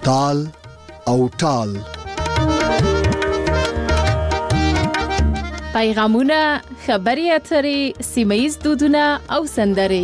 تال او ټال. پیغامونه، خبري اترې، سیمه‌ییز دودونه او سندرې.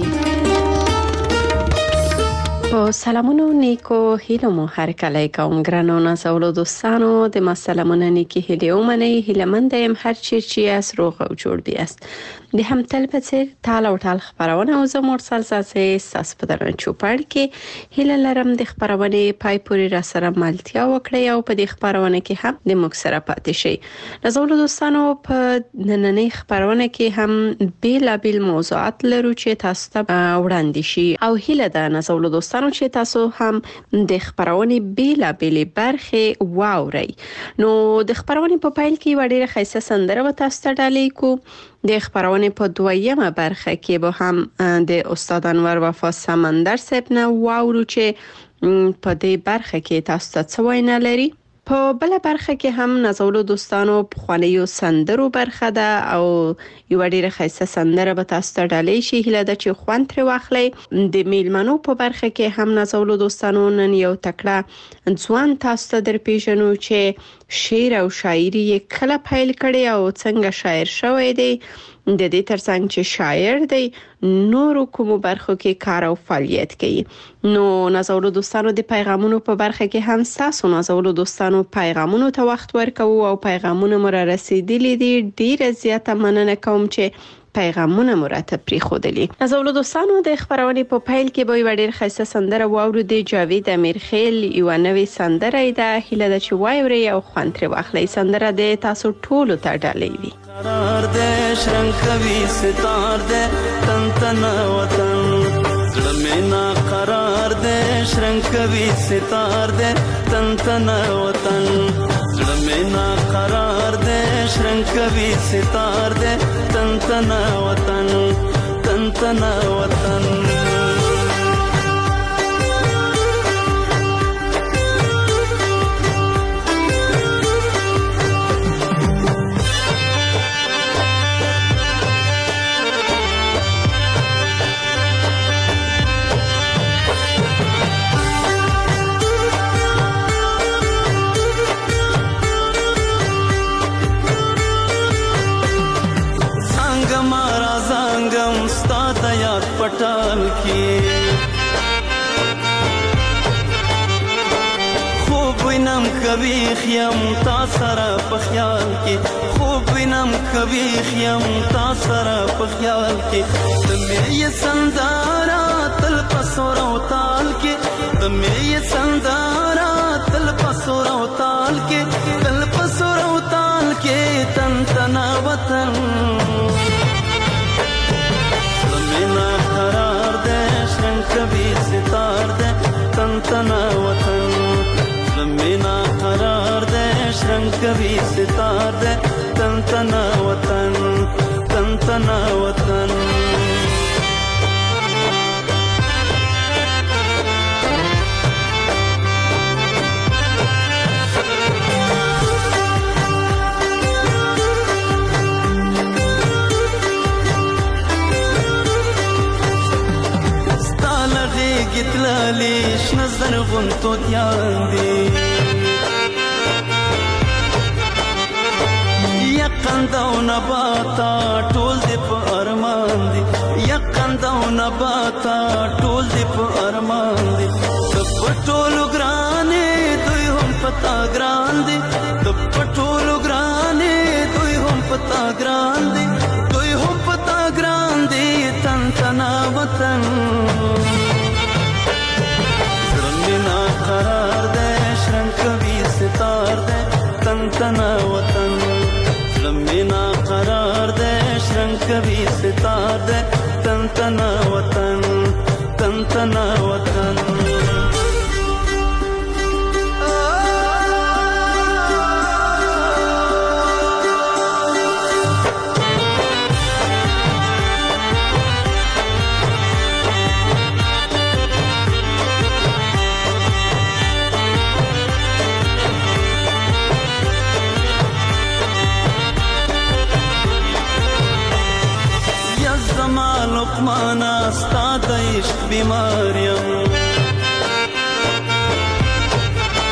په سلامونو نیکو هیلو مو هر کله کوم ګرانو نازولو دوستانو د ما سلامونه نیکی هیلو منی هیلمند يم هر چیرچی اس روغ او جوړ بیاست. د هم تل په څیر تال او ټال خبرونه او زموږ سلسله ساس په درن چوپړ کې هیله لرم د خبرونه پای پوری را سره ملتیا وکړي او په دې خبرونه کې هم د موږ سره پاتې شي. نازولو دوستانو په نننۍ خبرونه کې هم بیلابل موضوعات لرو چې تاسو ته وړاندې شي او هیله ده نازولو دوستانو چې تاسو هم د خبرونه بیلابل برخه واوري. نو د خبرونه په پایل کې وړي خیسه سندره و تاسو ته ډالې کو. د خبرونه په دویمه برخه کې به هم د استاد انور وفا سمندر صاحب نه واورو چې په دې برخه کې تاسو ته څه وینا لري. په بل برخه کې هم نازولو دوستانو په خوانیو سندرو برخه ده او یو ډیره خاصه سندره به تاسو ته ډالې شي هله د چې خوان تر واخلي. د میلمنو په برخه کې هم نازولو دوستانو نن یو تکړه ځوان تاسو ته در پیژنو چې شعر او شاعري کله پیل کړي او څنګه شاعر شوی دی. د دې ترڅنګ چې شاعر دی نورو کومو برخو کې کار او فعالیت کوي. نو نازولو دوستانو د پیغامونو په برخه کې هم تاسو نازولو دوستانو پیغامونو ته وخت ورکوو او پیغامونه مو را رسیدلي دي. ډیره زیاته مننه کوم چې پیغامونه مرتب پری خودلی. نازولو دوستانو د خبرونه په پایل کې به وړ خاصه سندره واورو د جاوید امیرخیل یو نوې سندره ده هله د چې وایوري او خوان تر واخلي. سندره د تاسو ټولو ته ډالې وي. قرار دے شرنکوی ستار دے تن تن وطن زلمینا قرار دے شرنکوی ستار دے تن تن وطن زلمینا قرار دے شرنکوی ستار دے تن تن وطن تن تن وطن. पटाल की خوب وینم کبھی خیم تا سرا پخیال کی خوب وینم کبھی خیم تا سرا پخیال کی تمہیں یہ سندارا تل پسور او تال کی تمہیں یہ سندارا تل پسور او تال کی تل پسور او تال کی تن تنا وطن قرار دے شرنکوی ستار دے تن تنا وطن زمینا قرار دے شرنکوی ستار دے تن تنا وطن تن تنا وطن. گتلالی شنزر غنتو دیان دی یقند او نباتا ټول دی په ارمان دی یقند او نباتا ټول دی په ارمان دی د پټولو ګرانې دوی هم پتا ګران دی د پټولو ګرانې دوی هم پتا ګران دی دوی هم پتا ګران دی تن تنا وطن قرار دے شرنکوی ستار دے تن تنا وطن زمینا قرار دے شرنکوی ستار دے تن تنا وطن تن تنا وطن. لقمانا ستا د عشق بیماریم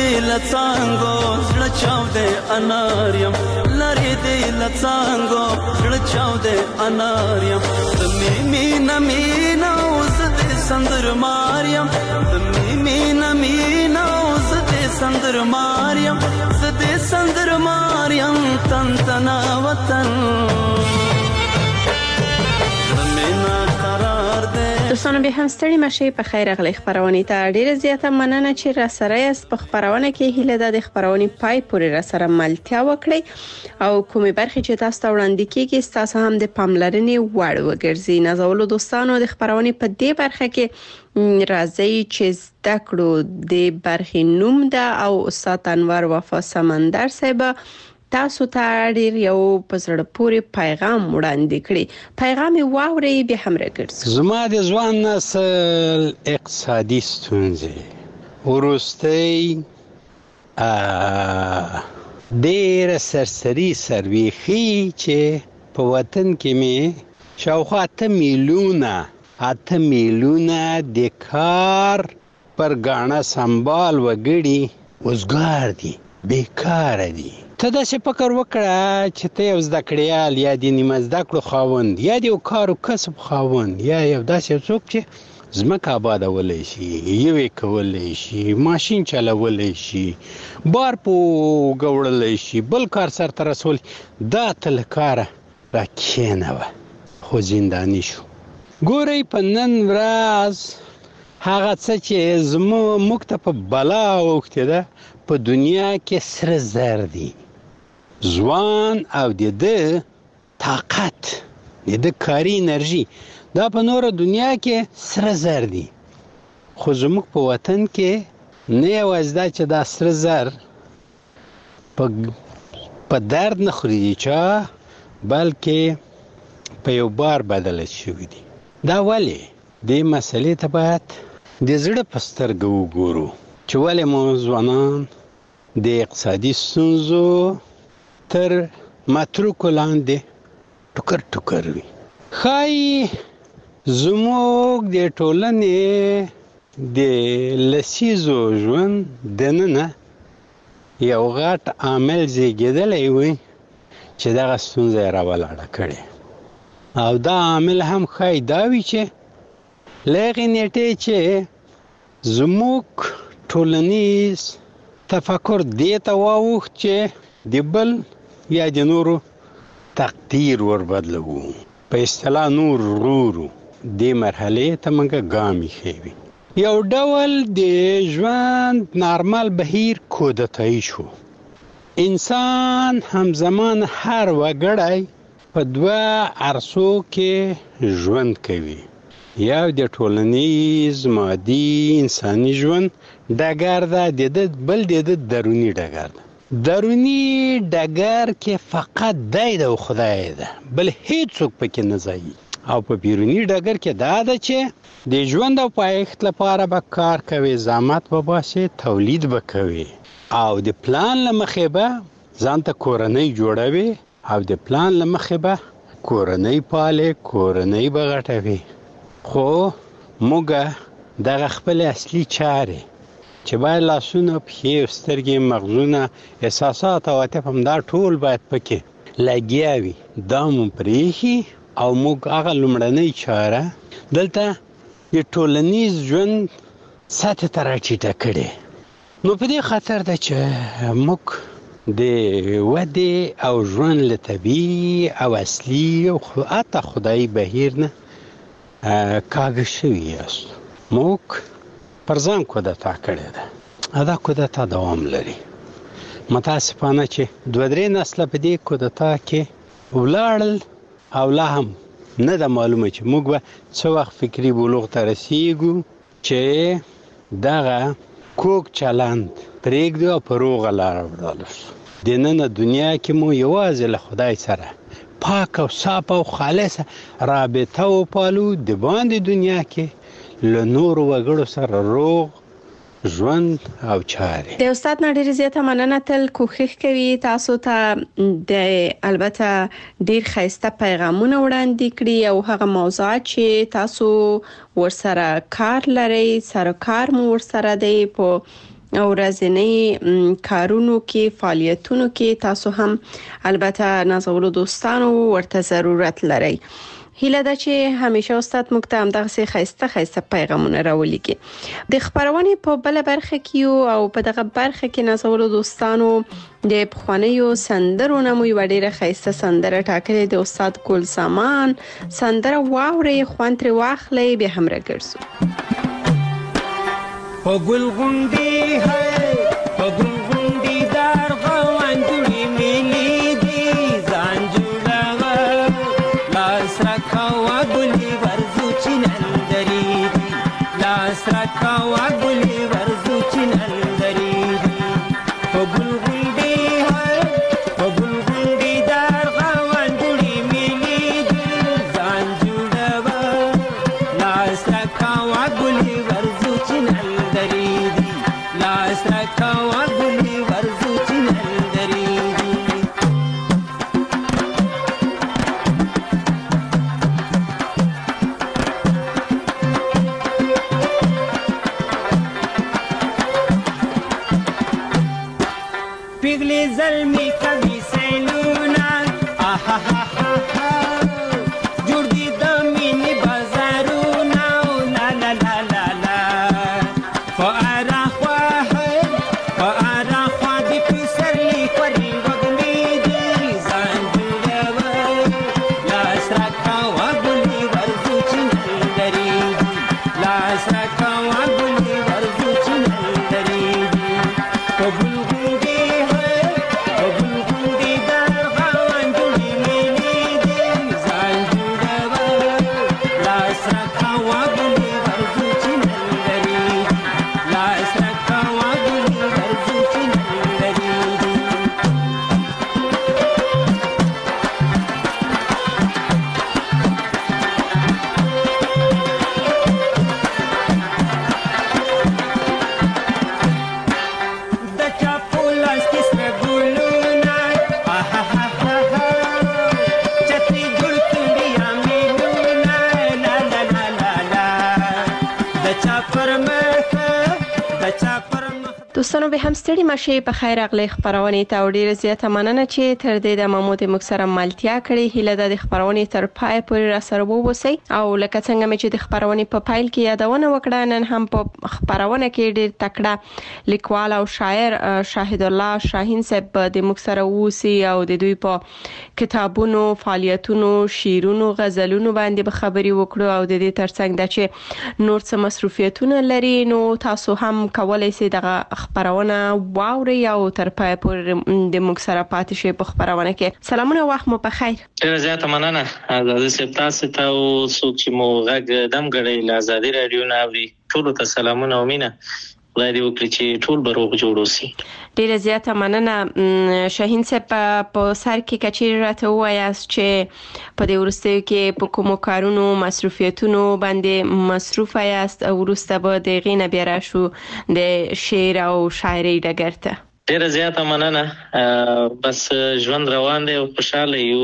دې لڅانګو زړه چاودې انار یم لرې دې لڅانګو زړه چاودې انار یم د مینا مینا زه دې سندر ماریم د مینا مینا زه دې سندر ماریم زه دې سندر ماریم تن تنا وطن دوستانو بیا هم ستړي مشئ په خیر راغلی خبرونه ته ډیره زیاته مننه چې را سره یاست په خبرونه کې هیله ده د خبرونه پای پورې را سره ملتیا وکړي او کومې برخې چې تاسو ته وړاندې کیږي تاسو هم د پاملرنې وړ وګرځي. نازولو دوستانو د خبرونه په دې برخه کې راځي چې زده کړو د برخې نوم ده او استاد انور وفا سمندر صاحب تاسو ته ډیر یو پزړه پورې پیغام وړاندې کړی. پیغام واوري به هم راګرځي. زما د ځوان نسل اقتصادي ستونزې ورستۍ ډیر سرسري سرويخي چې په وطن کې می شاوخوا 8 میلیونه د کار پر غاڼه سنبال وګړي وزګار دي بیکار دي. ته دا څه فکر وکړه چې ته یو زده کړیال یا د نیمه زده کړو خاوند یا د یو کار او کسب خاوند یا یو داسې څوک چې ځمکه آبادولی شي یوې کولی شي ماشین چلولی شي بار په وګوړلی شي بل کار سرته رسولی دا ته له کاره راکښېنوه خو زنداني شو. ګورئ په نن ورځ هغه څه چې موږ ته په بلا اوښتې ده په دنیا کې سره زر دي. ځوان او د ده طاقت د ده کاري انرژي دا په نوره دنیا کې سره زر دي خو زموږ په وطن کې نه یوازې دا چې دا سره زر په درد نه خوري چا بلکې په یو بار بدله شوي دي. دا ولې دې مسئلې ته باید د زړه په سترګه وګورو چې ولې مو ځوانان د اقتصادي ستونزو تر متروکو لاندې ټوکر ټوکر وي. ښایي زموږ د ټولنې د لسیزو ژوند دننه یو غټ عامل زیږېدلی وي چې دغه ستونزه یې راولاړه کړې او دا عامل هم ښایي دا وي چې له هغې نیټې چې زموږ ټولنیز تفکر دې ته واوښت چې د بل یا د نورو تقدیر وربدلوو په اصطلاح نور ورورو دې مرحلې ته موږ ګام ایښی. یو ډول د ژوند نارمل بهیر کودتایي شو. انسان همزمان هر وګړی په دوه عرصو کې ژوند کوي. یو د ټولنیز مادي انساني ژوند ډګر ده بل د دروني ډګر ده. دروني ډګر کې فقط دی او خدای ده بل هیڅوک پکې نه ځایي او په بیروني ډګر کې دا ده چې د ژوند او پایښت لپاره به کار کوي زحمت به باسي تولید به کوي او د پلان له مخې به ځان ته کورنۍ جوړوي او د پلان له مخې به کورنۍ پالي کورنۍ به غټوي. خو موږ دغه خپل اصلي چارې چې باید لاسونه پښې سترګې مغزونه احساسات او عاطف هم دا ټول باید پکې لګیا وي دا مو پرېښي او موږ هغه لومړنۍ چاره دلته د ټولنیز ژوند سطح ته راټیټه کړې. نو په دې خاطر ده چې موږ د ودې او ژوند له طبیعي او اصلي او حتی خدایي بهیر نه کاږه شوي یاست. موږ پر ځان کودتا کړې ده. دا کودتا دوام لري. متاسفانه چې 2-3 نسله په دې کودتا کې ولاړل او لا هم نه ده معلومه چې موږ به څه وخت فکري بلوغ ته رسیږو چې دغه کوږ چلند پرېږدو او په روغه لاره ولاړ شو. د ننه دنیا کې مو یوازې له خدای سره پاک او صاف او خالصه رابطه وپالو د باندې دنیا کې له نورو وګړو سره روغ ژوند او چارې. د استاد نړۍ زیاته مننه تل کوښښ کوي تاسو ته د البته ډیر خاصه پیغامونه وړاندې کړي او هغه موضوعات چې تاسو ورسره کار لري سره کار مو ورسره دی په ورځنی کارونو کې فعالیتونو کې تاسو هم البته نازولو دوستانو ورته ضرورت لري. هیله ده چې همیشه استاد موږ ته همدغه خسته پیغامونه راولېږي. د خبرونې په بل برخه کې او په دغه برخه کې نازولو دوستانو د پخوانیو سندرو نه مو ډیره خسته سندره ټاکلې د استاد ګل سامان سندره واوري خوان تر واخلې به هم راګرځو. په ګل غونډي هي په ګل غونډي دار غوان جوړي ملي دي ځان جوړاوه لاس راکاوه ګلي ورزو چنندري دي لاس راکاوه ګلي ورزو چنندري دي په ګل غونډي هي په ګل غونډي دار غوان جوړي ملي دي ځان جوړاوه لاس راکاوه ګلي ورزو چنندري دي لاس راکاوه ګلي ورزو چنندري دي. پیغلی زلمی کبھی سیلونا آہا ہا ہا ہا جوڑ دی دمینی بازارونا لا لا لا لا لا فآرا خواہ فآرا خواہ دی پیسر لی کوری وگمی دی زان جوڑاوا لاس راکاوا گلی ورزو چنندری دی لاس راکاوا گلی ورزو چنندری دی قبول گونگی دوستانو به هم ستړي مشه په خیر اغلی خبرونه ته ډیره زیاته مننه چې تر دې د محمود مکسر ملتیا کړي. هیله د خبرونه تر پای پورې را سره ووسی او لکه څنګه مې چې د خبرونه په پایل کې یادونه وکړه نن هم په خبرونه کې ډیر تکړه لیکوال او شاعر شاهد الله شاهین صاحب د مکسر ووسی او د دوی په کتابونو فعالیتونو شیرونو غزلونو باندې به خبري وکړو او د دې ترڅنګ د چې نور څه مصروفیتونه لري نو تاسو هم کولای شئ دغه خبرونه واوري او تر پای پورې د موږ سره پاتې شئ په خبرونه کې. سلامونه وخت مو په خیر. ډیره زیاته مننه آزادي صاحب تاسو ته او څوک چې مو غږ دم غړي له آزادي رادیو نه اوري ټول ته سلامونه او مینه خدای دې وکړي چې ټول به روغ جوړ وسی. ډیره زیاته مننه شاهین صاحب په سر کې کچیر راته وایاست چې په دې ورستیو کې په کومو کارونو مصروفیتونو باندې مصروف یاست او ورسته به د غینه بیا راشو د شعر او شاعري ډګر ته. ډیره زیاته مننه بس ژوند روان دی او خوشاله یو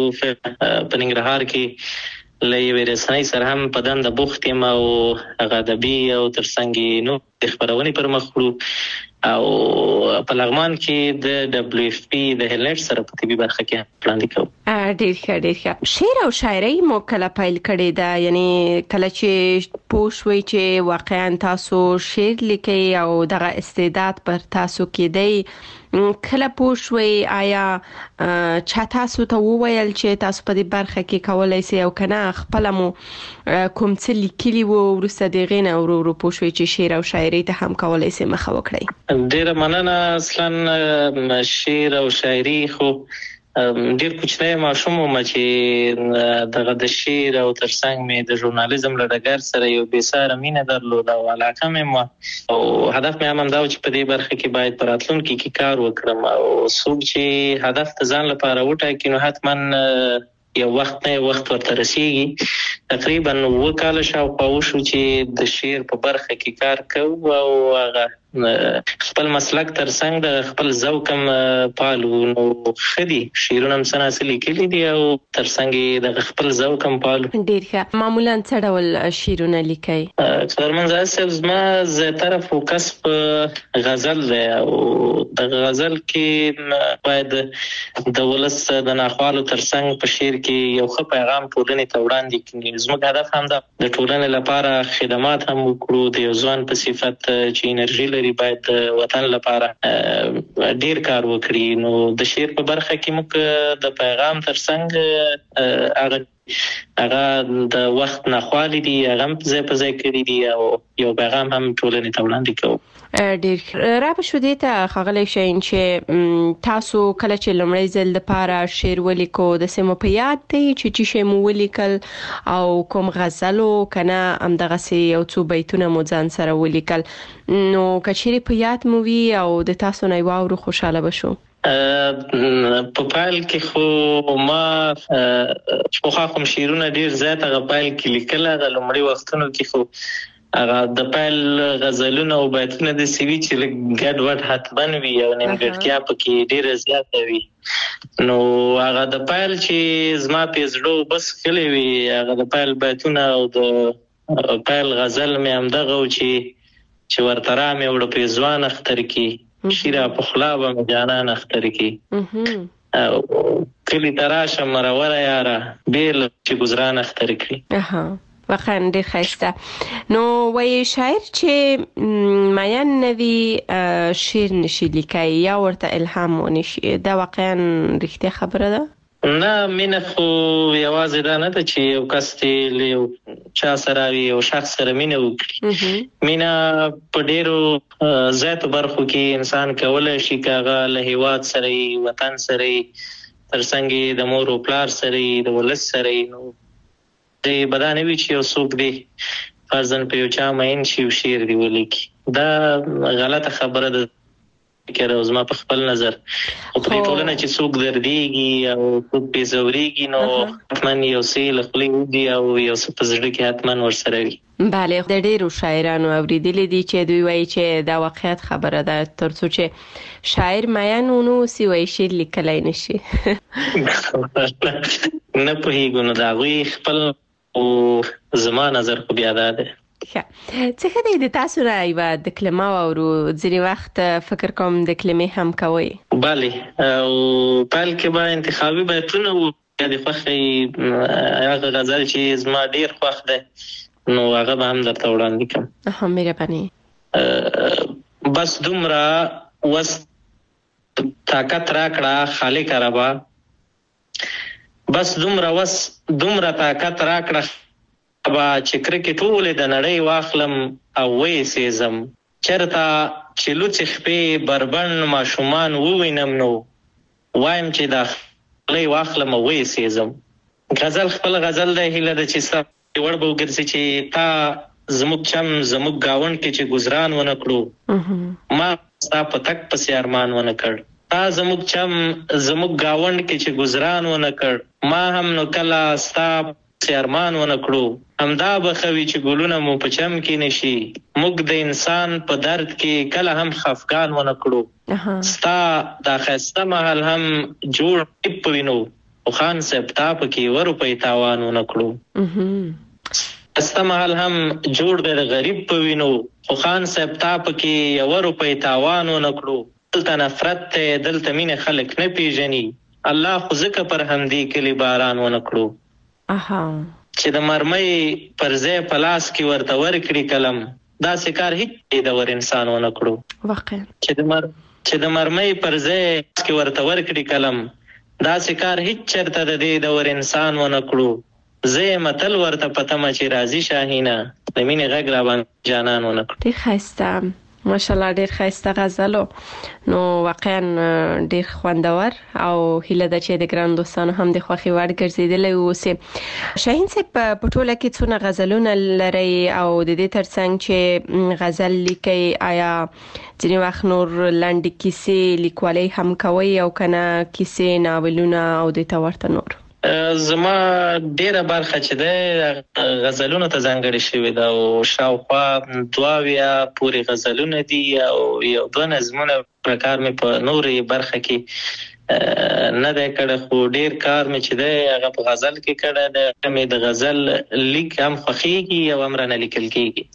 په ننګرهار کې لې ورسنۍ سره هم په دند بوخت یم او غدبي او ترڅنګ نو خبرونه پر مخ وړو او په لغمان کې د دبليو اف پی د هیلنټ سره په طبي برخه کې پلان وکړو. ډیر ښه شعر او شاعري مو کله پیل کړی دا یعنی کله چې پوښوي چې واقعا تاسو شعر لیکي او دغه استعداد پر تاسو کې دی کله پوښوي آیا چا تاسو ته وویل چې تاسو په دې برخه کې کولای شئ او کنه خپل مو کوم څه لیکلي وو ورسته دغه ورو پوښوي چې شعر او شاعري ته هم کولای شئ مخه وکړئ. ډیره مننه اصلا شعر او شاعري خو ډیر کوچنی ماشوم ما چې دغه د شعر او ترڅنګ مې د ژورنالیزم له ډګر سره یو بیساره مینه درلوده او علاقه مې او هدف مې هم دا و چې په دې برخه کې باید په راتلونکي کې کار وکړم او څوک چې هدف ته ځان لپاره وټاکي نو حتما یو وخت ورته رسیږي. تقریبا 9 کال شاوخوا وشو چې د شعر په برخه کې کار کوم او هغه خپل مسلک ترڅنګ د خپل ذوق هم پالو نو خدي شیرونه هم سناسلی کلی دي او ترڅنګ د خپل ذوق هم پالو. ډیر ښه. معمولا څه ډول شیرونه لیکي؟ خبرمن زاسب زما زیاتره فوکس په غزل دی او د غزل کې باید د ولس د ناخوالو ترڅنګ په شعر کې یو ښه پیغام ټولنې ته وړاندې کړي. زموږ هدف هم د ټولنې لپاره خدمات هم وکړو. د یو ځوان په صفت چې انرژي لري باید وطن لپاره ډیر کار وکړي. نو د شعر په برخه کې موږ د پیغام ترڅنګ هغه د وخت ناخوالي دي هغه هم ځای په ځای کړي دي او یو پیغام هم ټولنې ته وړاندې کوو. ډیر را په شو دي ته خغلی شین چې تاسو کله چې لمړی ځل د پاره شعر ولیکو د سیمو په یاد دی چې شی مو ولیکل او کوم غزلو کنه ام دغه سی یو څو بیتونه مو ځان سره ولیکل نو کچېری په یاد مو وی او د تاسو نه واورو خوشاله بشو؟ په پایل کې خو ما خو شعرونه ډیر زیات هغه پایل کې لیکل. هغه لمړی وختونو کې خو هغه د پایل غزلونه او بیتونه د سیوی چې ګډ وډ حتمن وي او نیمګړتیا پکې ډیره زیاته وي. نو هغه د پایل چې زما په زړه بس کلی وي هغه د پایل بیتونه او د پایل غزل مې هم دغه چې ورترا مې وړ په ځوان اختر کې شیرا په خلا به جانان اختر کې کلی تراشه مرور یاره بیل چې گزاران اختر کې. واقعا ډیر ښایسته. نو وای شاعر چې میان نوی شعر نشي لیکي یا ورته الهام ونشي دا واقعا رښتیا خبره ده؟ نه مینه خو یوازې دا نه ده چې یو کس ته یو چا سره یو شخص سره مینه وکړي. مینه په ډیرو زیاتو برخو کې انسان کولای شي کاغه له هیواد سره وطن سره ترڅنګ د مور او پلار سره د ولس سره نو د بدانه وی چې یو څوک دی فرضاً په یو چا مین شي شعر دی ولیکي. دا غلطه خبره ده کړه زما په خپل نظر. او په ټولنه چې څوک درديږي او څوک پیزوريږي نو حتمن یو سیل خپل دی او یو څه په زړه کې حتمن ورسره وي. بله د ډیرو شاعرانو اوریدل دي چې دوی وایي چې دا واقعیت خبره ده ترڅو چې شاعر میان ونو سی وایي شعر لیکلای نشي. نه پوهیږم نو دا وی خپل او زما نظر خو بیا ده. څه د تاسو را ایوا د کلمه او ځینی وخت فکر کوم د کلمې هم کوي؟ بله او پال کې به انتخابي بیتونه او د خوښي هغه غزل چې زما ډیر خوښ ده نو هغه به هم درته وړاندې کوم. مهرباني. بس دومره وس طاقت راکړه خالق ربا بس دومره طاقت راکړه ابا چې کرکټ ټول د نړۍ واخلم او وې سیزم چرته چې لوڅ خپې بربند ماشومان ووینم نو وایم چې دا لې واخلم او وې سیزم. غزل خپل غزل د هیله د چې سره ور به وګرځي چې تا زموږ چم زموږ گاون کې چې گزاران ونه کړو ما ستا په تک پسې ارمان ونه کړ. تا زموږ چم زموږ گاون کې چې گزاران ونه کړ ما هم نو کلا ستا ارمان ونه کړو. همدا بخوي چې ګلونه مو په چم کې نشي موږ د انسان په درد کې کله هم خفقان ونه کړو. ستا دا خسته محل هم جوړ پوینو او خان صاحب تا پکې ورو په تاوان ونه کړو. خسته محل هم جوړ د غریب پوینو او خان صاحب تا پکې ورو په تاوان ونه کړو. دلته نفرت ته دلته مين خلک نه پیژني الله خو ځکه پر همدې کلی باران ونه کړو. چې د مرمۍ پر ځای پلاس کې ورته ورکړي کلم دا سکار هیڅ د ور انسان ونه کړو. واقعا چې د مرمۍ پر ځای کې ورته ورکړي کلم دا سکار هیڅ چرته د دې د ور انسان ونه کړو. زه متل ورته پتمه چې راضي شاهینه د مینې غږ را باندې جانان ونه کړو. ډیر ښایسته ماشاءالله ډیر ښایسته غزلو نو واقعا ډیر خوندور او هیله ده چې د ګران دوستانو هم د خوښي وړ ګرځیدلی اوسي. شاهین صاحب په ټوله کې څونه غزلونه لري او د دې ترڅنګ چې غزل لیکي آیا ځینې وخت نور لنډې کیسې لیکوالۍ هم کوي او کنه کیسې ناولونه او د ته ورته نور؟ زما ډیره برخه چې ده غزلونو ته ځانګړې شوې ده او شاوخوا 2 پورې غزلونه دي او 1-2 نظمونه کار مې په نورې برخه کې نه دی کړی، خو ډیر کار مې چې دی هغه په غزل کې کړی دی. مې د غزل لیک هم خوښېږي او هم رانه لیکل کېږي.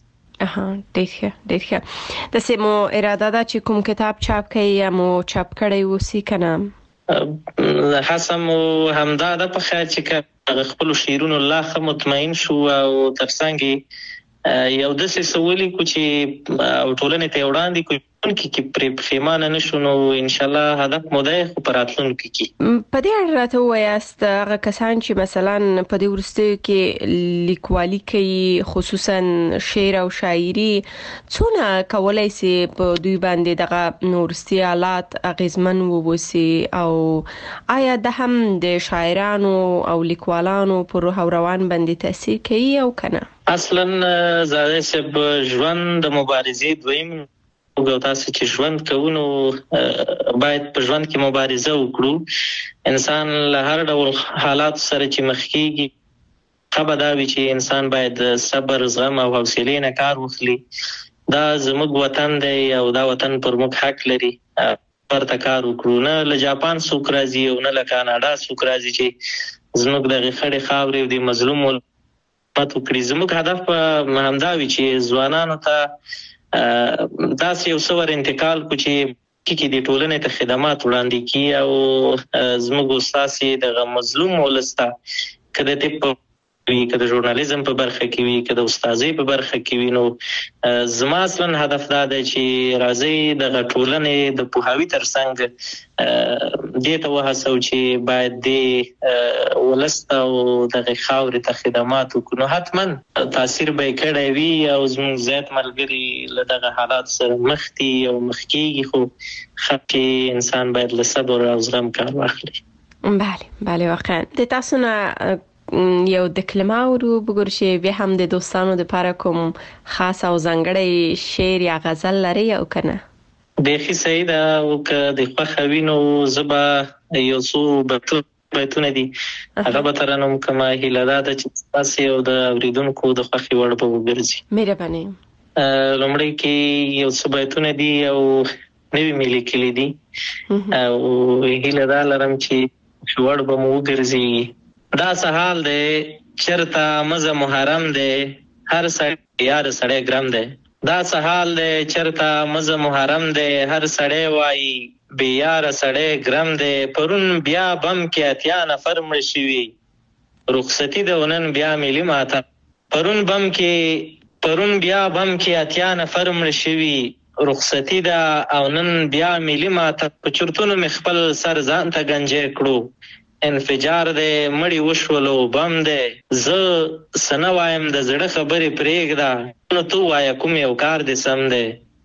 ډېر ښه. داسې مو اراده ده چې کوم کتاب چاپ کړئ یا مو چاپ کړی اوسي که نه؟ هڅه مو همدا ده په خیر چې خپلو شعرونو لا ښه مطمئن شو او ترڅنګ یو داسې څه ولیکو چې ټولنې ته یې وړاندې کړو کې پرې پښیمانه نه شو، نو انشاءالله هدف مو دی خو په راتلونکي کې. په دې اړه راته ووایاست هغه کسان چې مثلا په دې وروستیو کې لیکوالي کوي خصوصا شعر او شاعري څونه کولی سي په دوی باندې دغه وروستي حالات اغیزمن ووسي او آیا د هم د شاعرانو او لیکوالانو په روح او روان باندې تاثیر کوي او کنه؟ اصلا زاده صاحب ژوند د مبارزې دویم او تاسو چې ژوند کوو نو باید په ژوند کې مبارزه وکړو. انسان له هر ډول حالات سره چې مخ کیږي خبر دا وي چې انسان باید صبر، زغم او حوصله نه کار واخلي. دا زموږ وطن دی او دا وطن پر موږ حق لري پرته کار وکړو. نه له جاپان څوک راځي او نه له کاناډا څوک راځي چې زموږ د خړې خاورې او د مظلوم ملت وکړي. زموږ هدف همدا وي چې ځوانانو ته داسې یو څه ور انتقال کو چې کې د ټولنې ته خدمات وړاندې کړي او زموږ استاد دغه مظلوم ولسته کده ته وي، کده ژورنالیزم په برخه کې وي، کده استادۍ په برخه کې وي. نو زما اصلا هدف دا دی چې راځي دغه ټولنې د پوهاوي ترڅنګ دې ته وهڅو چې باید د ولسته او دغه خاورې ته خدمات وکړو. نو حتما تاثیر به یې کړی وي او زموږ زیات ملګري له دغه حالات سره مخ دي او مخ کېږي، خو خپې انسان باید له صبر او زغم کار واخلي. بله واقعا. د تاسو نه یو د کلمه ورو بګور چې به هم د دوستانو د لپاره کوم خاص او ځانګړی شعر یا غزل لري او کنه؟ بیخي صحیح ده او که د خوښوي نو زه به یو څو بیتونه دي هغه به ترنم کومه. هیله دا ده چې تاسې او د اورېدونکو د خوښې وړ به وګرځي. مهرباني. لومړی کې یو څه بیتونه دي او نوي مې لیکلي دي او هیله دا لرم چې وړ به مو وګرځي. دا سهال دی چرته مزه محرم دی هر سړی یار سړی ګرم دی. دا سهال دی چرته مزه محرم دی هر سړی وایي بې یاره سړی ګرم دی. پرون بیا بم کې 80 نفر مړ شوي رخصتي ده ونن بیا ملي ماته. پرون بیا بم کې 80 نفر مړ شوي رخصتي ده او نن بیا ملي ماته. په چورتونو مې خپل سر ځان ته گنجې کړو انفجار دی مړی وشولو بم دی. زه سنه وایم د زړه خبرې پرېږده نو تو وایه کوم یو کار دی سم دی.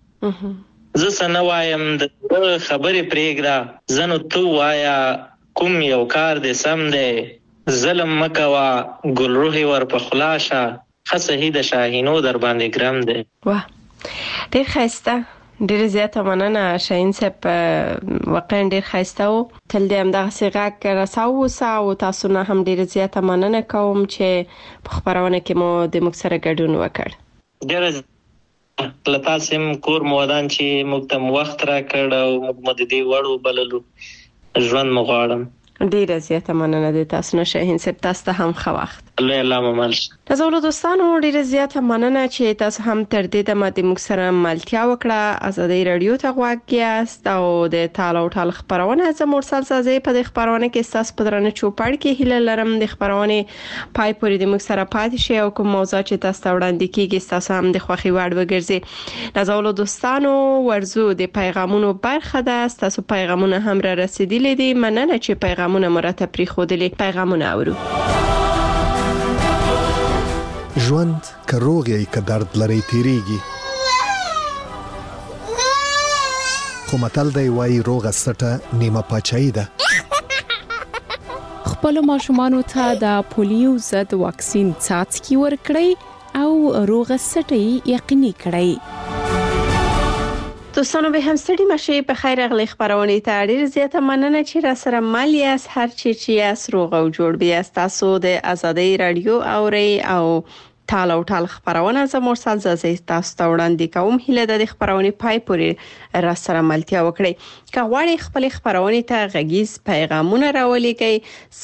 زه سنه وایم د زړه خبرې پرېږده زه نو تو وایه کوم یو کار دی سم دی. ظلم مکوه ګل روحي ور په خلا شه ښه صحیح د شاهینو در باندې ګرم دی. واه ډېر ښایسته. ډېر زیاته مننه شاهین صاحب، واقعا ډېر ښایسته و. تل دې همدغسې غږ رساو اوسه او تاسو نه هم ډېره زیاته مننه کوم چې په خپرونه کې مو د موږ سره ګډون وکړ. ډېره له تاسې هم کور مو ودان چې موږ ته وخت راکړ او موږ مو د دې وړ وبللو. ژوند مو غواړم. ډیره زیاته مننه د تاسو نه شاهین صاحب. تاسو ته هم ښه وخت. الله الله ممل. نازولو دوستانو ډیره زیاته مننه چې تاسو هم تر دې دمه د موږ سره ملتیا وکړه. آزادۍ رادیو ته غوږ یاست او د ټال او ټال خبرونه زه مرسل سازي په دې خبرونه کې تاسو په درنه چوپړ کې هیله لرم د خبرونه پای پورې د موږ سره پاتې شي او کوم موضوع چې تاسو ته وړاندې کیږي تاسو هم د خوښي وړ وګرځي. نازولو دوستانو ورزو د پیغامونو برخه ده. تاسو پیغامونه هم را رسیدلي دي. مننه چې پیغامونه مرتب پرې خودلي. پیغامونه اورو. ژوند که روغ یې که درد لري تیریږي، خو متل دی وایي روغه سټه نیمه پاچاهي ده. خپل ماشومانو ته د پولیو ضد واکسین څاڅکي ورکړئ او روغه سټه یې یقیني کړئ. دوستانو به هم ستړي مشه په خیر اغلی خبرونه ته ډیر زیاته مننه چې را سره مل یاست هر چی یاست روغ او جوړ بیاست. تاسو د ازادي رادیو اوري او تال او تال خبرونه زموږ مرسل زازي تاسو ته وړاندې کوم. هیله د خبرونه پای پورې را سره ملتیا وکړئ. که غواړئ خپل خبرونه ته غږیز پیغامونه راولېږئ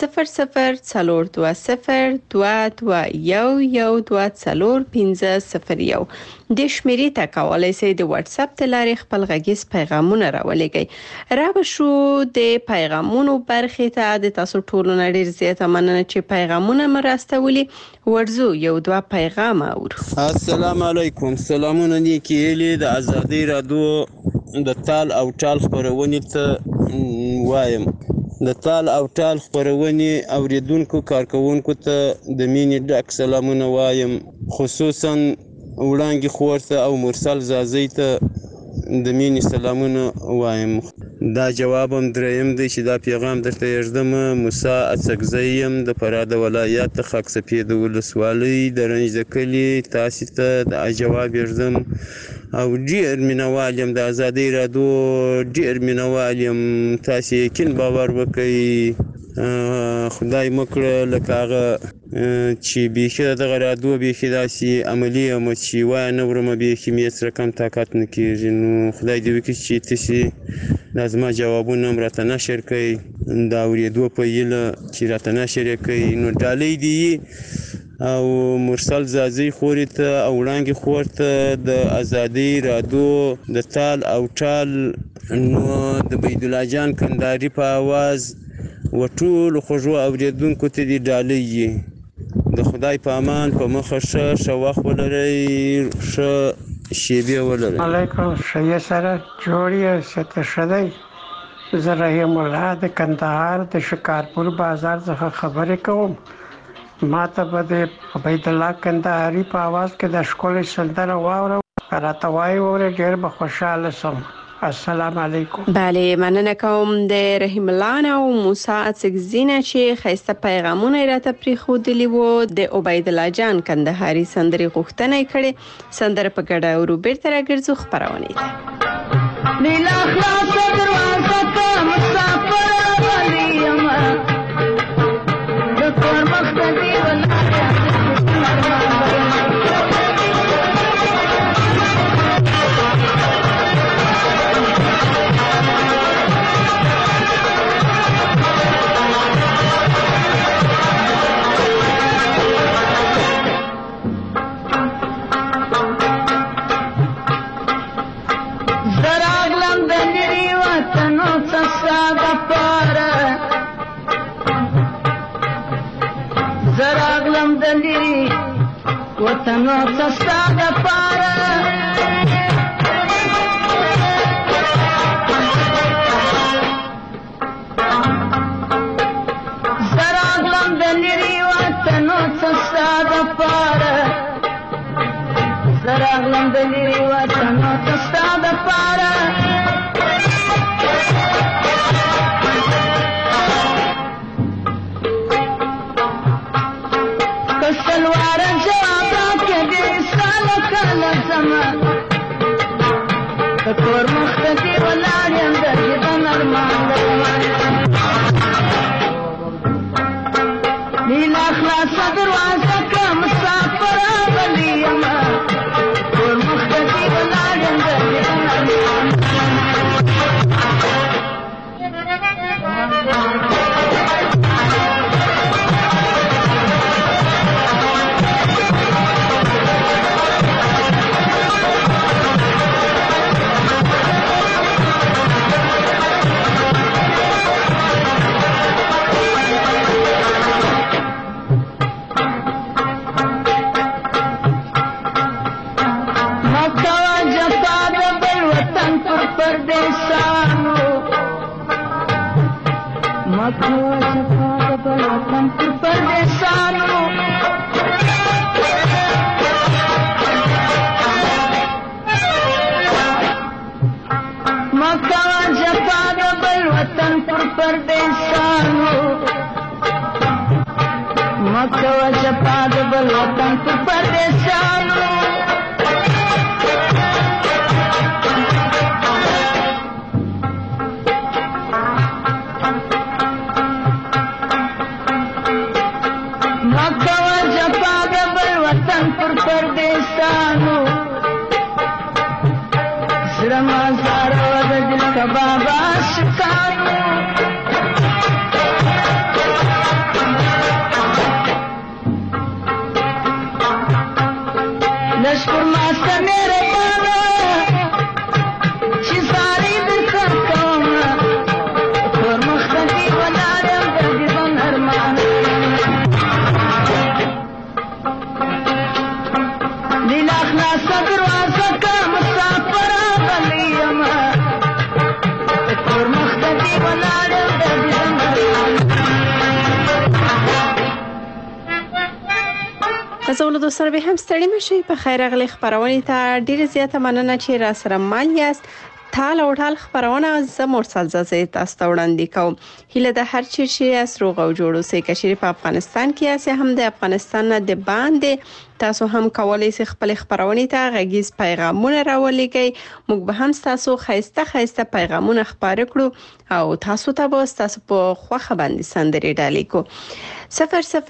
00202211241501 د شمیرې ته کولای شئ د واتس اپ ته لاري خپل غږیز پیغامونه راولېږئ. را بشو د پیغامونو برخې ته د تاسو ټولو نړۍ زیاته مننه چې پیغامونه مرستولي. ورزو یو دوه پیغام اورو. السلام علیکم. سلامونه نیکی هیلې د ازادي رادیو د تال او ټال خبرونه ته وایم. د تال او ټال خبرونه اوریدونکو کارکونکو ته د مینې ډک سلامونه وایم، خصوصا وړاندې خورته او مرسل زازي ته د مینې سلامونه وایم. دا جوابم دریم دی چې دا پیغام درته یږدم. موسی اڅکزیم د فراه ولایت خاک سپید ولسوالۍ د رنج کلی تاسو ته د جواب یږدم او ډیر مینوالم د ازادي رادیو، ډیر مینوالم. تاسو یقین باور وکړئ خدای مکړه لکه هغه چې بیخي دغه رادیو بیخي داسې عملي یم چې وایه نه ورمه بیخي مې هېڅ رقم طاقت نه کېږي. نو خدای دې وکړي چې تاسې دا زما جوابونه هم راته نشر کړئ، د اورېدو په هیله چې راته نشر یې کړئ. نو ډالۍ دي او مرسل زازي خورې ته او وړانګې خور ته د ازادي رادیو د تال او ټال نو د بيدالله جان کندهاري په आवाज و ټول خوږو اوریدونکو ته دي ډالۍ. د خدای په امان په مخه ښه وخت ولرئ، ښه شیبې ولرئ. علیکم. شیعه سره جوړی ست شدی. زه رحیم الله د کندهار د شکارپور بازار څخه خبرې کوم. ما ته به د بيدالله کندهاري په आवाज کې د ښکلې سندره واوره راته وایي وره ډېر به خوشاله سم. السلام علیکم. بله مننه کوم د رحیم الله او موسی اڅکزینه چې خیسته پیغامونه راته پریښودلي وو. د عبیدالله جان کندهاري سندري غوښتنه کړې. سندره په ګډه او بیرته راګرځو خبرونه ته. نیلا خلاص دروازه کا مسافر ولیم د کور مخدي وطنو سستا د پاره زراغلم د لري وطنو سستا د پاره زراغلم د لري وطنو سستا د پاره کسلوار کور مخته ولاړ یم د ژوند ارمان نیلا خلاص دروازه که مسافر ولیم کور مخته ولاړ یم د ژوند ارمان لشکر ماسته میرے بانا چی ساری بسر کوما کور مختفی ولارم دردی بن ارمان لیلاخ ناسا دروازه که مسافر آغلیم کور مختفی ولارم دردی بن ارمان. زولو دوستانو به هم ستړي مشئ په خیر راغلی خبرونې ته ډیره زیاته مننه چې را سره مل یاست. تال او ټال خبرونه زه مرسل زازه تاسو ته وړاندې کوم. هیله ده هر چیرې چې یاست روغ او جوړ اوسئ. که چیرې په افغانستان کې یاست هم د افغانستان نه د باندې تاسو هم کولی شئ خپل خبرونې ته غږیز پیغامونه راولېږئ. موږ به هم تاسو خایسته پیغامونه خپاره کړو او تاسو ته به تاسو په خوښه باندې سندرې ډالۍ کو. 004202211204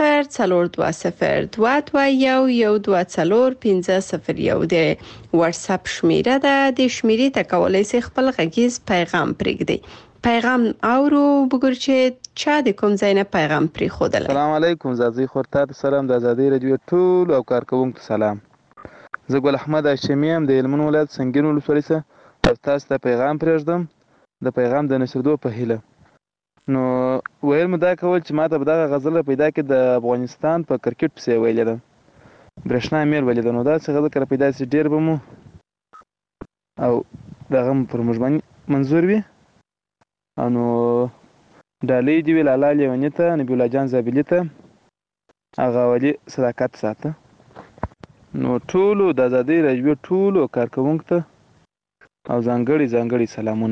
د واتس اپ شمیره ده. د شمیرې ته کولی شئ خپل غږیز پیغام پرېږدئ. پیغام اورو بګور چې چا د کوم ځای نه پیغام پرېښودلی. السلام علیکم زازی خورتا ته سلام د آزادۍ رادیو ټول او کارکوونکو سلام. زه ګل احمد هاشمي یم د هلمند ولایت سنګین ولسوالۍ څخه تاسو ته پیغام پرېږدم د پیغام د نشردو په هیله. نو ویل مو دا کول چې ماته به دغه غزله پیدا کې د افغانستان په کرکټ پسې ویلې ده برېښنا میر ویلې ده. نو داسې غزل پیدا شي ډېر به مو او دغه پر موږ باندې منظور وي. نو ډالۍ دې وي لالا لیوني ته نبي الله جان زابلي ته هغه ولي صداقت ساته. نو ټولو د آزادۍ رادیو ټولو کارکوونکو ته او ځانګړي سلامونه.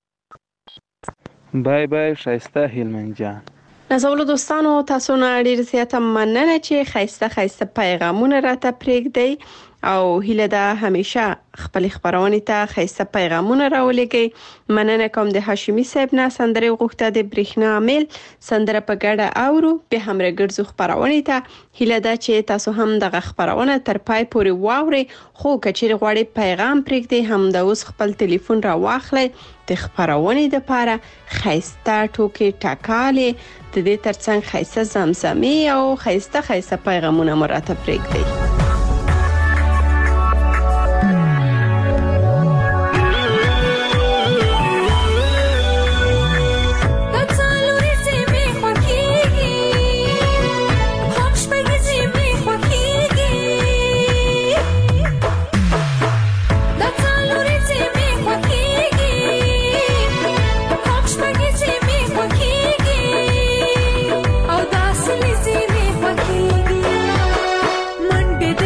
بای بای ښایسته هلمند جان. نازولو دوستانو تاسو نه ډیر زیاته مننه چې خایسته پیغامونه راته پرېږدئ او هیله ده همیشه خپل خبرونه ته خایسته پیغامونه راولېږئ. مننه کوم د هاشمي صاحب نه سندره غوښته د برېښنا عامل سندره په ګډه اورو به هم راګرځو خبرونه ته. هیله ده چې تاسو هم دغه خبرونه تر پای پورې واورئ. خو کچېرې غواړئ پیغام پرېږدئ هم د اوس خپل ټلیفون را واخلئ د خبرونې لپاره خایسته ټوکې ټکالې د دې ترڅنګ خایسته زمزمې او خایسته پیغامونه مراته پرېږدئ. منډه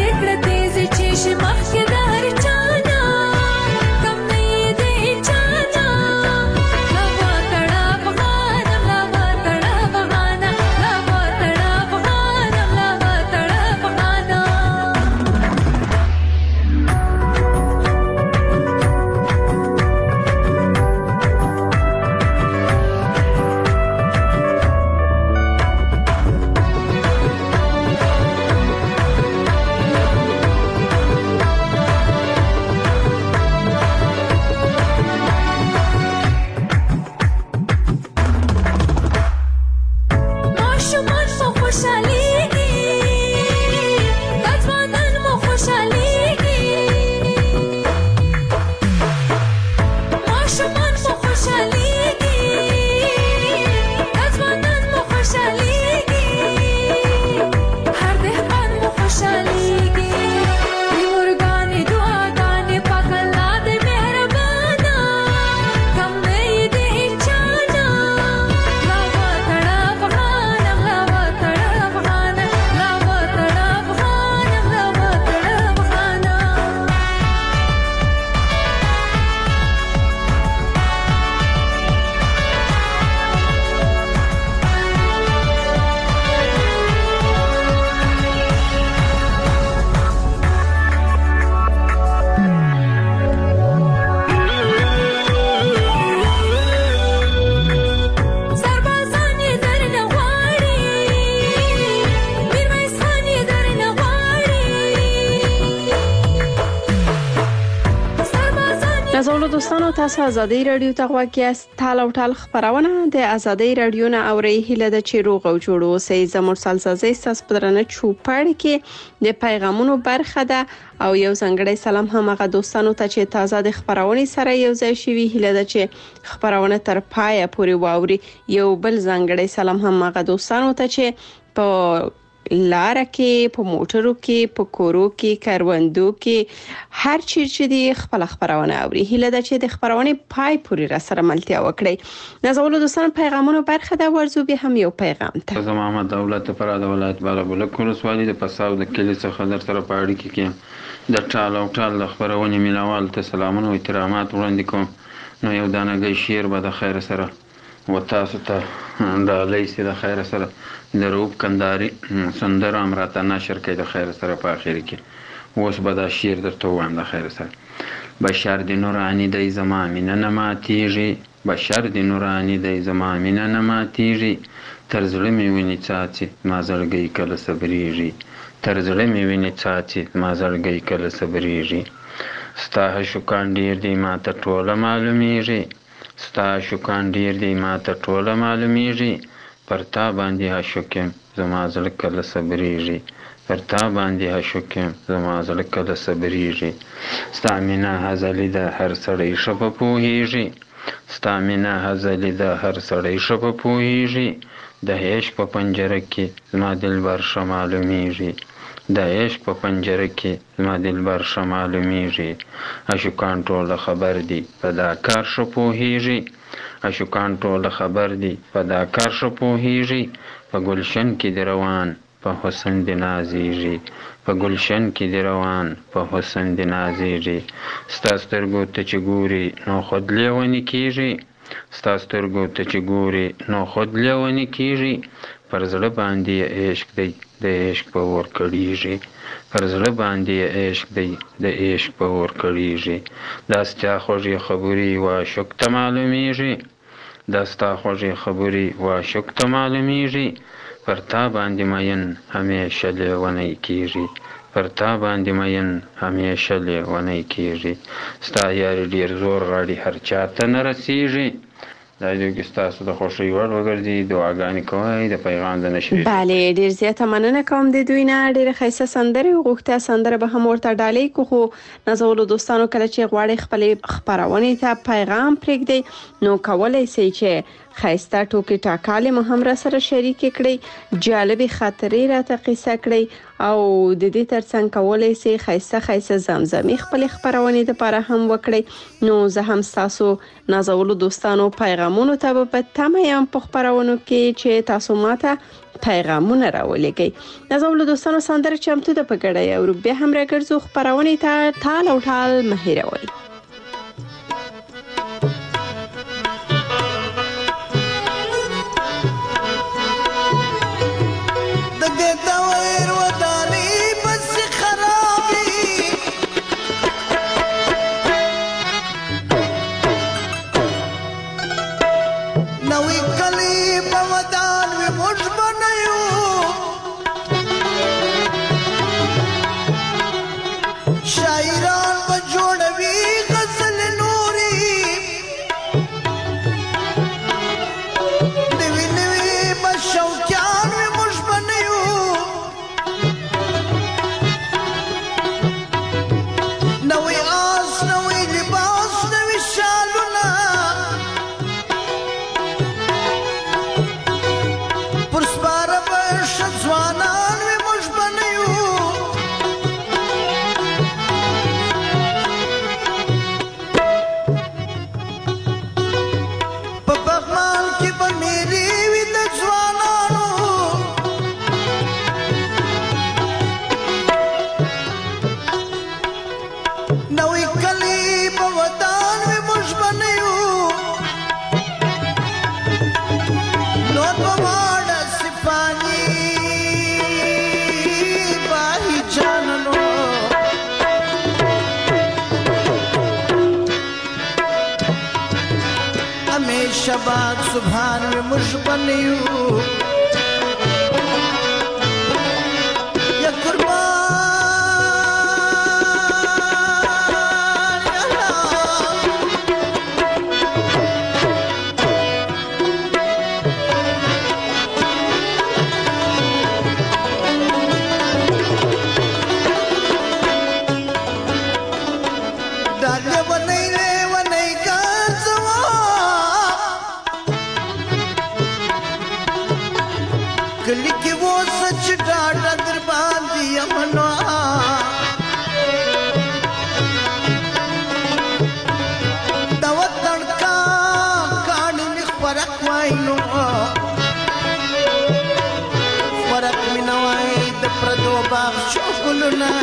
نازولو دوستانو تاسو ازادي رادیو ته غواړئ است تال او ټال خبرونه د ازادي رادیو نه اوري هله د چیروغ او جوړو سي زموږ سالسازي تاسو پدرنه چوپړ کې د پیغامونو برخه ده او یو څنګهړی سلام هم هغه دوستانو ته چې تازه د خبرونه سره یو ځای شوي هله د چې خبرونه تر پای پورې واوري یو بل څنګهړی سلام هم هغه دوستانو ته چې په لار کې په موټرو کې په کورو کې کاروندو کې هر چیر چې دی خپل خبرونه اوري هله د چې د خبرونه پای پورې را سره ملتیا وکړي نازولو دوستان پیغامونو برخه دا ورزو به هم یو پیغام ته زما محمد دولت پر د ولایت بالابل کورس والی د پساو د کلی څخه در سره پاړی کې د ټال او ټال خبرونه ملوال ته سلامونه او احترامات وړاندې کوم نو یو دانګي شیر به د خیر سره وتاسو ته د لیسې د خیر سره د روب کنداري سندر امراته نشر کې د خیر سره په اخر کې اوس به دا شیر درته وایم د خیر سره بشر د نورانی د زما مینه نه ماتیږي بشر د نورانی د زما مینه نه ماتیږي تر زړه مې ویني څاڅي ما زړګي کله صبرېږي تر زړه مې ویني څاڅي ما زړګي کله صبرېږي ستا شکان ډیر دی ما ته ټوله معلومیږي ستا شکان ډیر دی ما ته ټوله معلومیږي پر تا باندې عاشقم زما زړه کله صبرېږي پر تا باندې عاشقم زما زړه کله صبرېږي ستا مینه هزلي ده هر سړی ښه په پوهېږي ستا مینه هزلي ده هر سړی ښه په پوهېږي د عشق په پنجره کې زما دلبر ښه معلومیږي د عشق په پنجره کې زما دلبر ښه معلومیږي عاشقان ټوله خبر دي په دا کار ښه پوهېږي عاشقان ټوله خبر دي په دا کار ښه پوهېږي په ګلشن کې د روان په حسن د نازېږي په ګلشن کې د روان په حسن د نازېږي ستا سترګو ته چې ګوري نو خود لیونی کېږي ستا سترګو ته چې ګوري نو خود لیونی کېږي پر زړه باندې عشق دی د عشق په اور کړېږي پر زړه باندې عشق دی د عشق په اور کړېږي دا ستا خوږې خبرې وعشق ته معلومیږي دا ستا خوږې خبرې وعشق ته معلومیږي پر تا باندې مین همیشه لیونی کېږي پر تا باندې مین همیشه لیونی کېږي ستا یاري ډېر زور غاړي هر چا ته نه رسېږي دا دوی ستاسو د خوښۍ وړ وګرځي دعاګانې کوئ د پیغام د نشر بله ډیر زیاته مننه کوم د دوی نه ډیره ښایسته سندرې وغوښته سندره به هم ورته ډالۍ کو خو نازولو دوستانو کله چې غواړي خپلې خبرونې ته پیغام پرېږدي نو کولی شئ چې خایسته ټوکې ټاکالې مو هم را سره شریک کړئ جالبې خاطرې راته قصه کړئ او د دې ترڅنګ کولی شئ خایسته زمزمې خپلې خبرونې دپاره هم وکړئ نو زه هم ستاسو نازولو دوستانو پیغامونو ته به تمه یم په خبرونو کې چې تاسو ماته پیغامونه راولېږئ نازولو دوستانو سندره چمتو ده په ګډه یو بیا هم راګرځو خبرونې ته ټال او ټال مه هېروئ شباب سبحان مش بنيو يا قربان يا الله لیونی لیونی ګرځوا کلی کې اوس چې ډاډه در باندې یم نو د وطن کاڼي مې خوراک وای نو خوراک مې نه وای د پردو باغچو ګلونه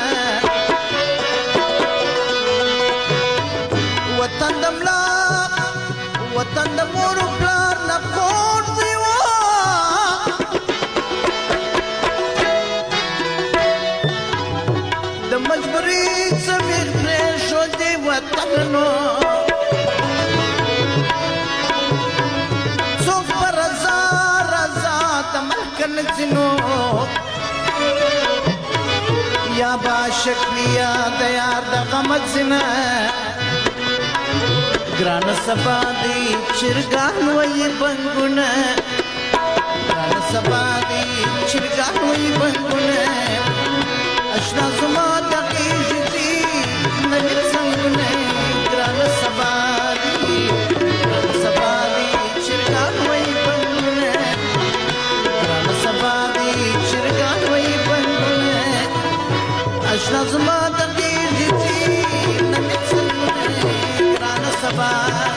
وطن د ملا وطن د مور و پلار نه خوږ دی د مجبوري څه مې پرېښودې وطن نو څوک به رضا رضا د ملک نه ځي نو یا به عاشق وي یا د یار د غمت ځي نه ګرانه سبا دی چرګان وایي بنګونه ګرانه سبا دی چرګان وایي بنګونه اشنا زما د غېږې دي نوي څنګونه ګرانه سبا دی چرګان وایي بنګونه ګرانه سبا دی چرګان وایي بنګونه اشنا زما د غېږې دي نوي څنګونه ګرانه سبا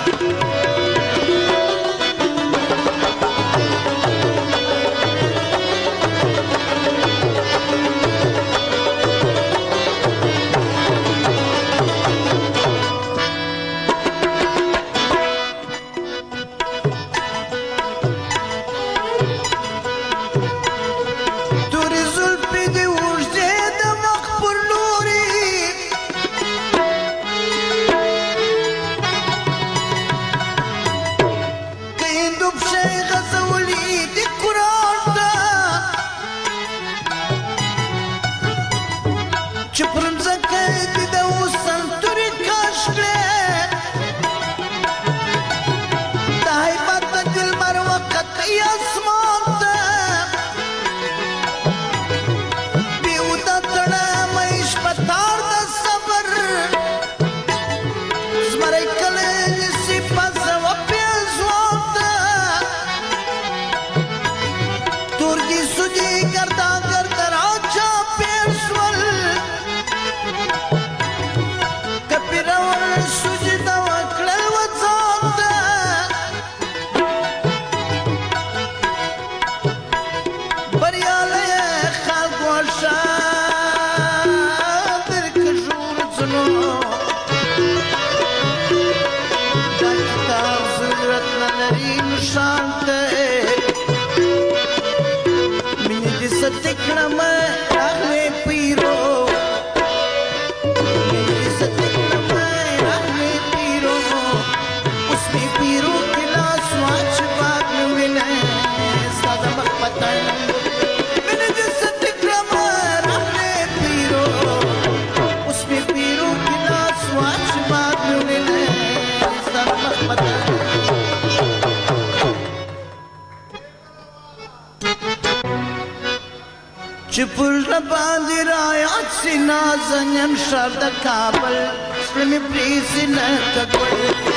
چې پر باندې رايات سي نازنین شر د کابل سپمې پریسي نه کګل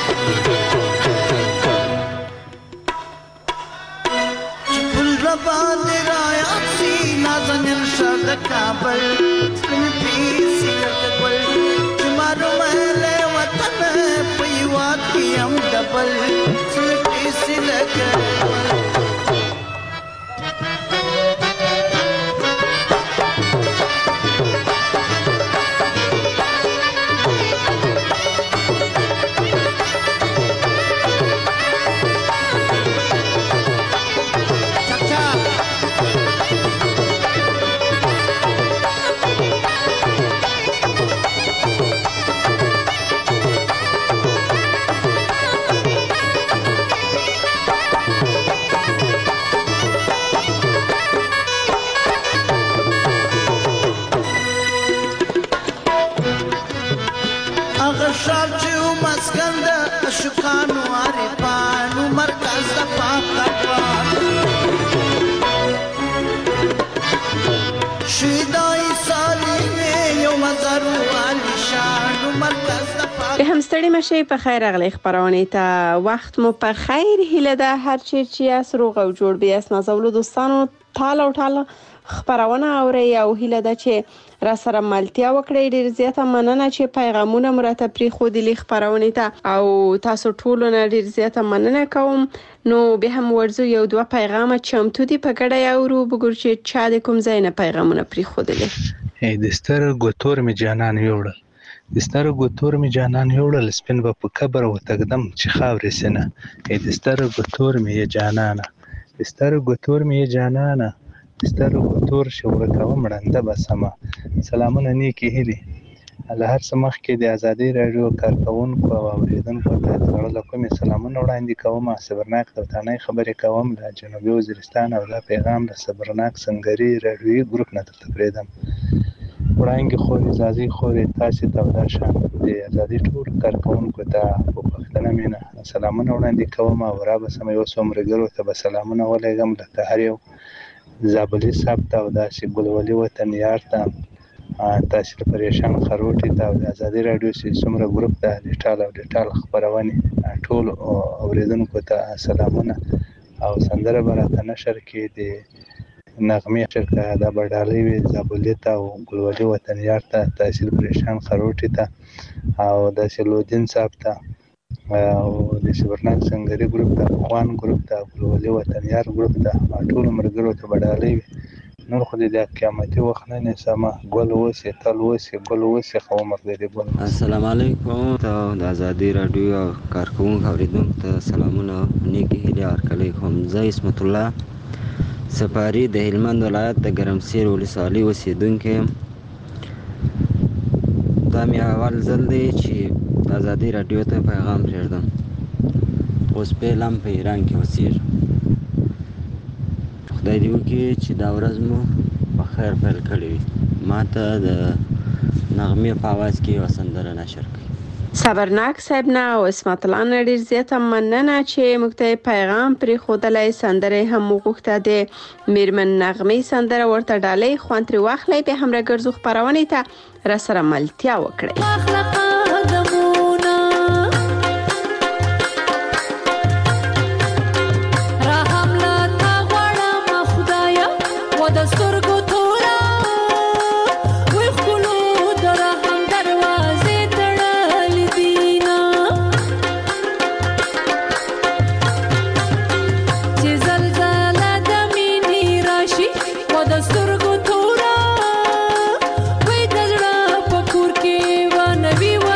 چې پر باندې رايات سي نازنین شر د کابل سپمې پریسي نه کګل چې مارو مله وطن په یوا کې هم ډبل سپمې پریسي نه کګل شکانو عارفانو مرکز د پاک تقوان شیدای سالی یو مزارو علی شانو مرکز د به هم ستړي مشي په خیر راغلی خبرونه ته وخت مو په خیر هیله ده هر چیرې یاست روغ او جوړ بیاست نازولو دوستانو ټال او ټال خبرونه اوري او هیله ده چې را سره ملتیا وکړئ ډیر زیاته مننه چې پیغامونه مرته پری خو دي خبرونه ته او تاسو ټول نه ډیر زیاته مننه کوم نو به هم ورزو یو دوه پیغام چمتو دي په ګډه یو رو بګور چې چا د کوم ځای نه پیغامونه پری خو دي د ستر ګوتور می جانان یوړل د ستر ګوتور می جانان یوړل سپین په قبر و تقدم چې خاورې سینه د ستر ګوتور می جانانه د ستر ګوتور می جانانه د ستر ګوتور شوره کوم مړنده بسمه سلامونه نیکی هلی الله هر سمخ کې د ازادي رادیو کارکونکو او اوریدونکو ته ډېر کوم سلامونه وړاندې کوم صبرناک توتانه خبرې کوم د جنوبي وزیرستان او د پیغام د صبرناک سنگري رادیوي ګروپ نه تقریدم وړاندې خو ازادي خو تاسو ته د شان د ازادي ټول کارکونکو ته په پښتنه مینه سلامونه وړاندې کوم او را به سم یو څومره ګرو ته به سلامونه ولېږم د هر یو زابلی صاحب ته او داسې ګلولي وطن یار ته تاسو پریشان خروټي ته د ازادي رادیو سي څومره ګروپ ته ډیټال او ډیټال خبرونه ټول اوریدونکو ته سلامونه او سندره براته نشر کې د نغمه شرکه د بډالۍ وی زابلی ته او ګلولي وطن یار ته تاسو پریشان خروټي ته او د سلودین صاحب ته او د صبرناک سنگري ګروپ ته خوان ګروپ ته ګلولي وطن یار ګروپ ته ټول مرګرو ته بډالۍ وی نور خو د قیامتي وخت نه سما ګل وسی تل وسی ګل وسی خو مرګري ګل السلام علیکم ته د ازادي رادیو کارکونکو اوریدونکو ته سلامونه نیکی هیله ورکړی کوم زه اسمت الله سپاری د هلمند ولایت د ګرمسیر ولسوالۍ اوسیدونکی دا مې اول ځل دی چې د ازادي رادیو ته پیغام پرېږدم اوس پیلم په ایران کې اوسېږم خدای دې وکړي چې دا ورځ مو په خیر پیل کړې وي ما ته د نغمې په اواز کې یوه سندره نشر کړي صبرناک صاحب نه او اسمت الله نه ډیر زیاته مننه چې موږ ته پیغام پرې خودلای سندره هم وغوښته د میرمن نغمې سندره ورته ډالۍ خوان تر واخلې به هم راګرځو خبرونه ته را سره ملتیا وکړي سترګو تورا وای د زړه په کور کې و نبی و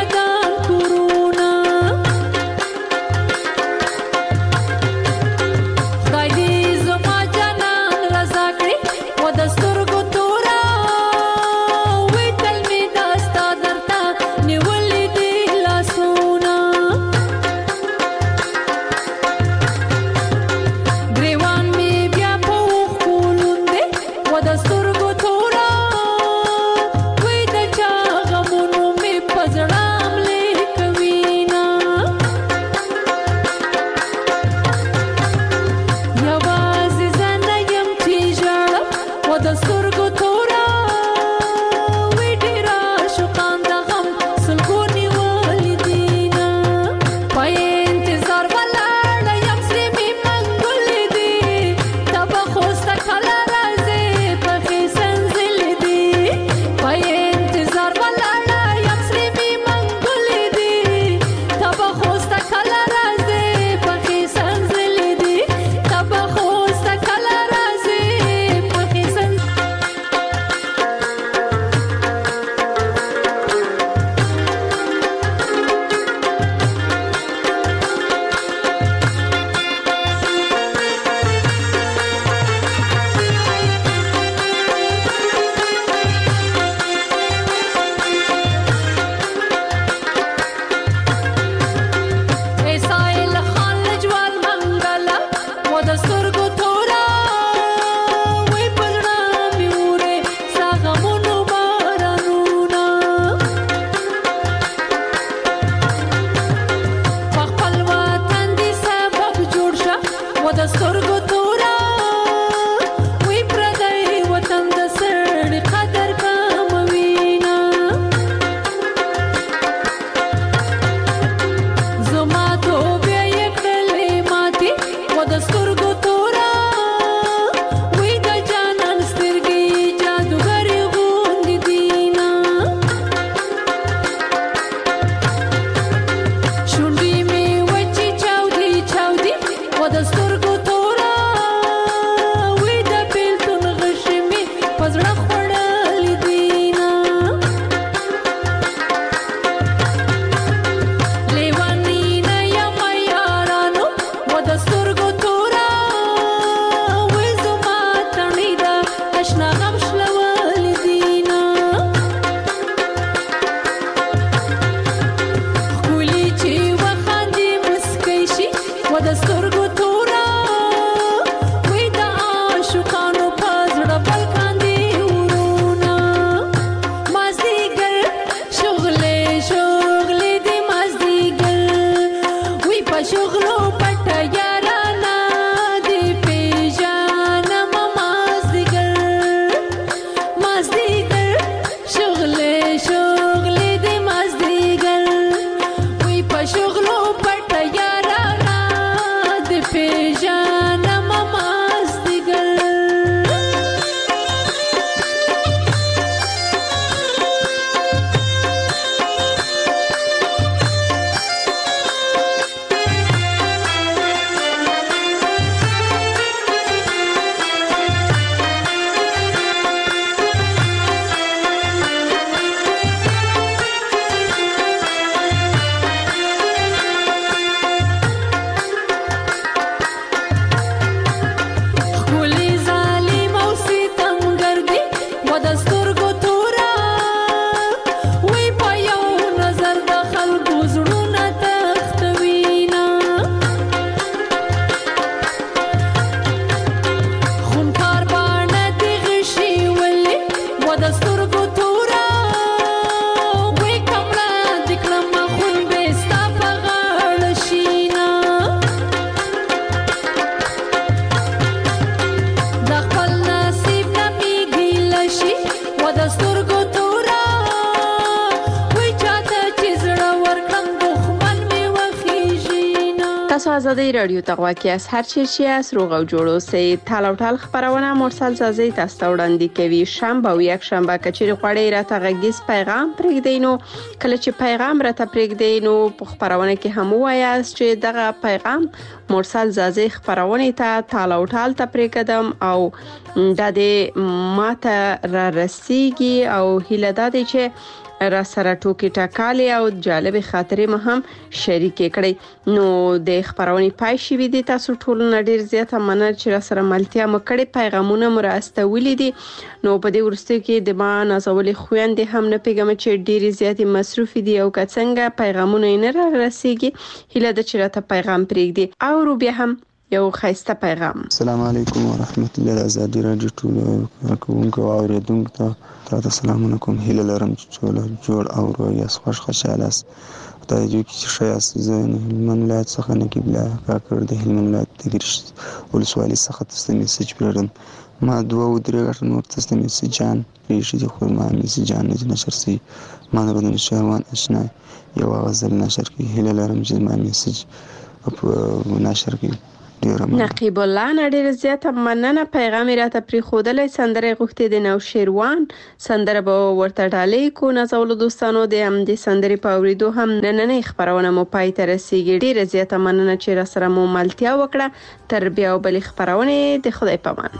تاسو آزادۍ رادیو ته غواړئ از هر چیرې از روغ او جوړ اوسئ. تال او ټال خبرونه مرسل زازي تاسو ته وړاندې کوي. شنبه او یک شنبه کچېر غواړئ راته غږیز پیغام پرېږدئ، نو کله چې پیغام راته پرېږدئ نو په خبرونه کې هم وایاست چې دغه پیغام مرسل زازي خبرونه ته تال او ټال ته پرېږدم او د دې ماته را رسیږي او هیله ده چې را سره ټوکی ټاکالي او جالب خاطرې مې هم شریک کړي. نو د خبرونې پای شوې دي. تاسو ټول ډیر زیاته مننه چې را سره ملتیا مکړې پیغامونه مرستولې دي. نو په دې ورستو کې د ما نازولې خويندې هم نه پیغام چې ډیر زیاتې مصروف دي او کڅنګه پیغامونه نه را رسیږي. هیله ده چې راته پیغام پرېږدي او بیا هم یو خیسته پیغام. السلام علیکم ورحمت الله. آزادۍ رادیو ټول کوونکو او اوریدونکو ته تاسو سلامونه کوم. هیله لرم چې ټول جوړ او روغ یاست، خوشاله یاست. خدای دې وکړي چې ښه یاست. زه هلمند ولایت څخه نقیب الله کاکړ د هلمند ولایت د ګرشت ولسوالۍ څخه تاسو ته میسج پرېږدم. ما 2-3 غټه نور تاسو ته میسجان پرېښي دي، خو ما میسجان نه دي نشر شوي. ما د بدن شهروان اشنا یو غزل نشر کړي. هیله لرم چې ما میسج نشر کړي. نقیب الله ډیر زیاته مننه. پیغام راته پری خودلې سندره غوښتي د نوشیروان سندره به ورته ډالې کو. نازول دوستانو د هم د سندره په اوریدو هم نن خبرونه مو پای ته رسیږي. ډیر زیاته مننه چې را سره مو ملتیا وکړه. تر بیا بل خبرونه د خدای پامان.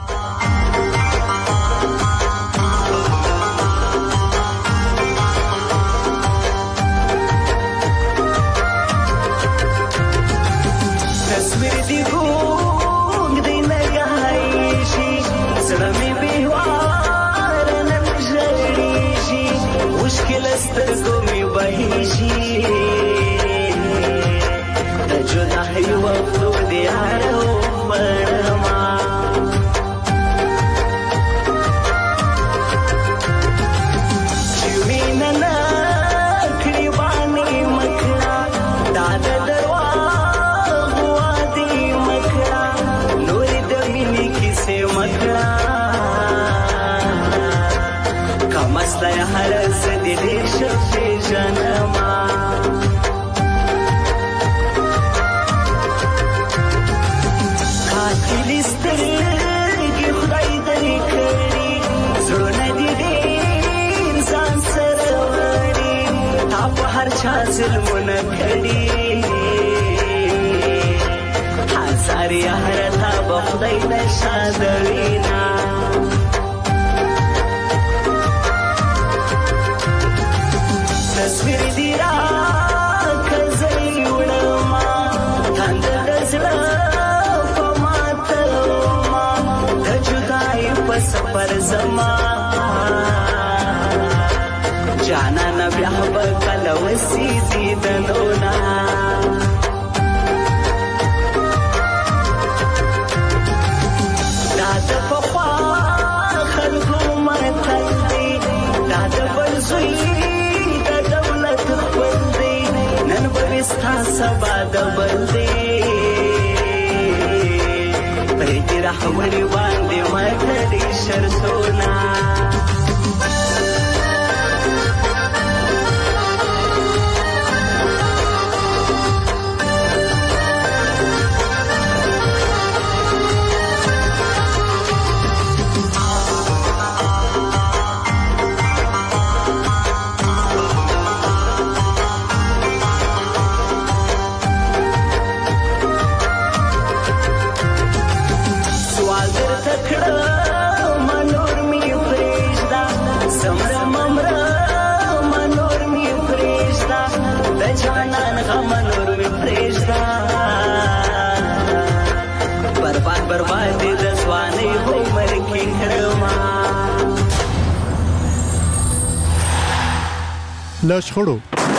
له شخړو،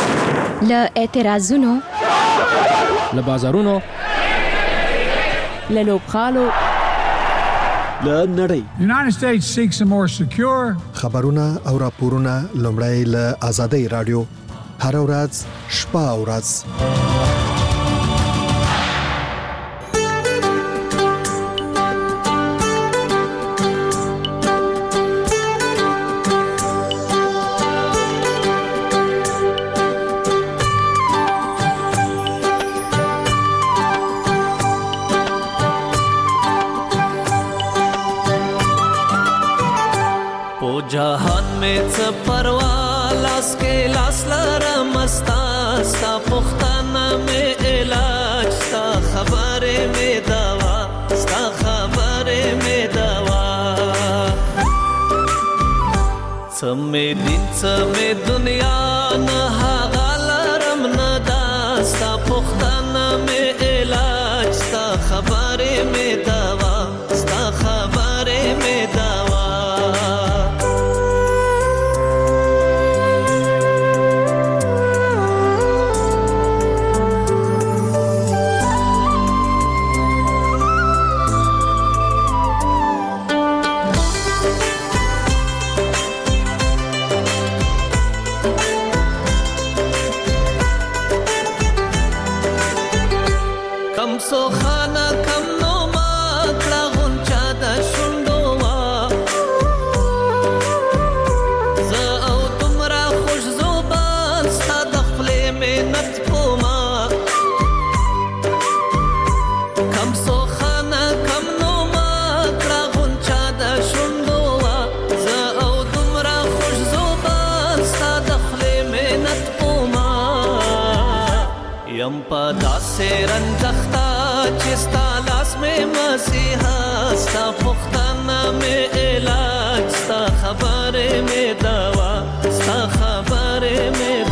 له اعتراضونو، له بازارونو، له لوبغالو، له نړۍ. United States seeks a more secure. خبرونه او راپورونه لومړی له آزادۍ رادیو هر ورځ شپه او ورځ. څه پروا لاس کې لاس لرم ستا ستا پوښتنه مې علاج ستا خبرې مې دوا ستا خبرې مې دوا څه مې دین څه مې دنیا نه هغه لرم نه دا ستا پوښتنه مې علاج ستا خبرې مې دوا ستا خبرې مې دوا یم په داسې رنځخته چې ستا لاس مې مسیحا ستا پوښتنه مې علاج ستا خبرې مې دوا ستا خبرې مې